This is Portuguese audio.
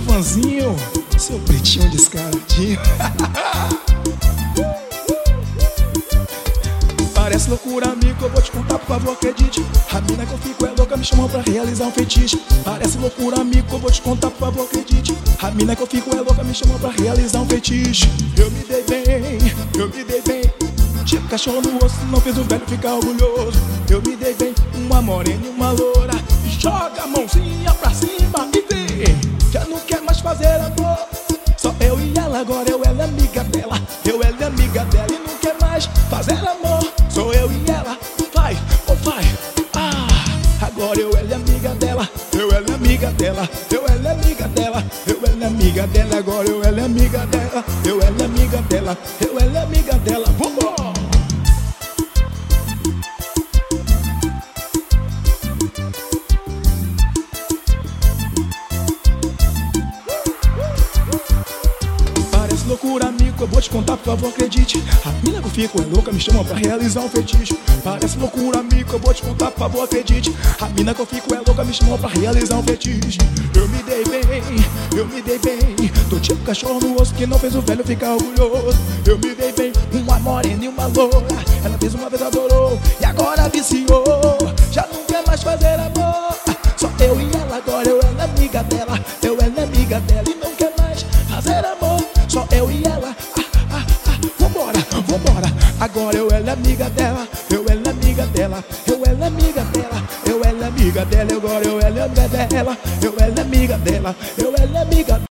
Ivanzinho, seu pretinho descaradinho. Parece loucura, amigo, eu vou te contar, por favor, acredite. A mina que eu fico é louca, me chamou pra realizar um fetiche. Parece loucura, amigo, eu vou te contar, por favor, acredite. A mina que eu fico é louca, me chamou pra realizar um fetiche. Eu me dei bem. Tipo cachorro no osso, não fez o velho ficar orgulhoso. Eu me dei bem, uma morena e uma loura. Joga a mãozinha pra cima e vê. Já não quer mais fazer amor. Só eu e ela, agora eu ela é amiga dela. Eu ela é amiga dela e não quer mais fazer amor. Sou eu e ela, vai, oh vai. Agora eu ela é amiga dela. Eu ela é amiga dela. Eu ela é amiga dela. Eu ela é amiga dela. Agora eu ela é amiga dela. Eu ela é amiga dela. Eu ela é amiga dela. Vambora! Loucura, amigo, eu vou te contar, por favor, acredite. A mina que eu fico é louca, me chama pra realizar um fetiche. Parece loucura, amigo, eu vou te contar, por favor, acredite. A mina que eu fico é louca, me chamou pra realizar um fetiche. Eu me dei bem. Tô tipo cachorro no osso que não fez o velho ficar orgulhoso. Eu me dei bem, uma morena e uma loura. Ela fez uma vez, adorou, e agora viciou. Já não quer mais fazer amor. Só eu e ela, agora eu ela é amiga dela. Eu ela é amiga dela e não quer mais fazer amor. Só eu e ela, vambora. Agora eu ela é amiga dela. Eu ela é amiga dela. Eu ela é amiga dela. Eu ela é amiga dela. Agora eu ela é amiga dela. Eu ela é amiga dela. Eu ela é amiga